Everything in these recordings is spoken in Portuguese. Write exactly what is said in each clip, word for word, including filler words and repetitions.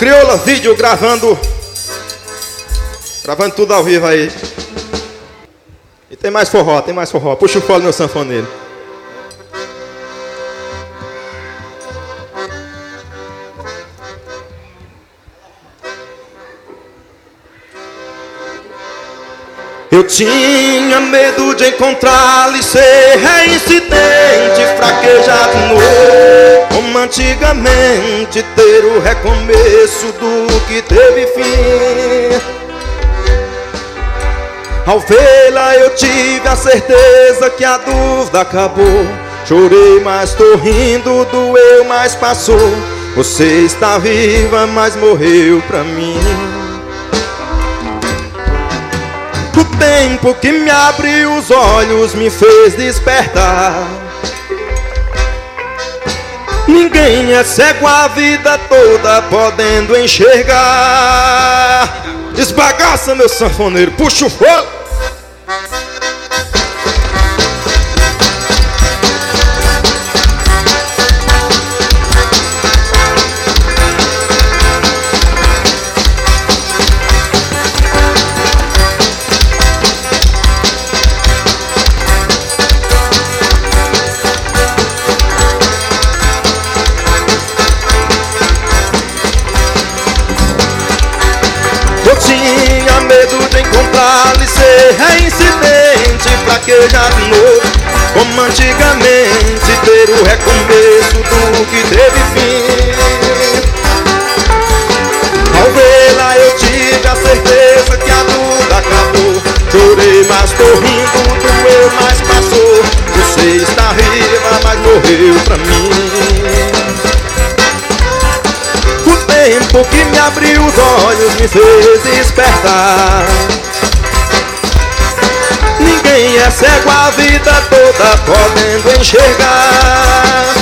Crioula Vídeo gravando. Gravando tudo ao vivo aí. E tem mais forró, tem mais forró. Puxa o fole, meu sanfoneiro. Eu tinha medo de encontrá-lo e ser reincidente, fraquejar de novo, como antigamente, ter o recomeço do que teve fim. Ao vê-la eu tive a certeza que a dúvida acabou. Chorei, mas tô rindo, doeu, mas passou. Você está viva, mas morreu pra mim. O tempo que me abriu os olhos me fez despertar. Ninguém é cego a vida toda podendo enxergar. Desbagaça, meu sanfoneiro, puxa o fogo. Eu tinha medo de encontrá-lo e ser reincidente, fraquejar de novo, como antigamente, ter o recomeço do que teve fim. Ao vê-la eu tive a certeza que a dúvida acabou. Chorei, mas tô rindo, doeu, mas passou. Você está viva, mas morreu pra mim. O tempo que me abriu os olhos me fez despertar. Ninguém é cego a vida toda podendo enxergar.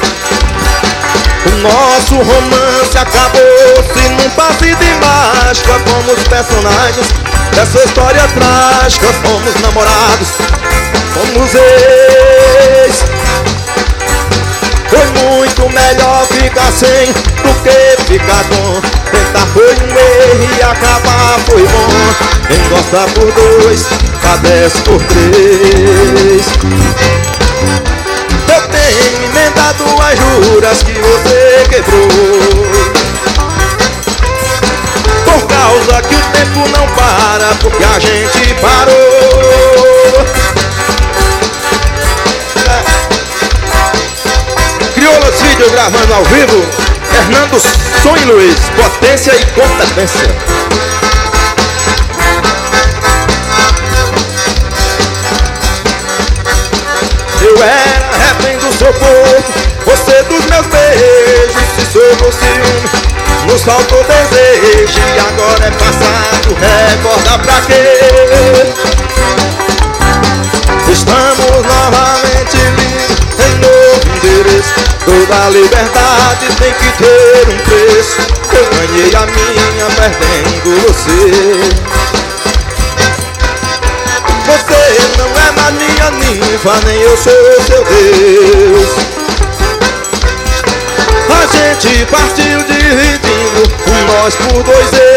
O nosso romance acabou-se num passe de mágica. Fomos personagens dessa história trágica. Fomos namorados, fomos ex. Foi muito melhor ficar sem do que ficar com. Tentar foi um erro e acabar foi bom. Quem gosta por dois, padece por três. Eu tenho emendado as juras que você quebrou, por causa que o tempo não para, porque a gente parou. Crioulas Vídeo gravando ao vivo. Fernando Som e Luiz, potência e competência. Eu era refém do seu corpo, você dos meus beijos. Se sobrou ciúme, nos faltou desejo. E agora é passado, recorda pra quê? Estamos novamente livres em novo endereço. Toda liberdade tem que ter um preço. Eu ganhei a minha perdendo você. Você não é mais minha ninfa, nem eu sou seu Deus. A gente partiu dividindo um nós por dois eu.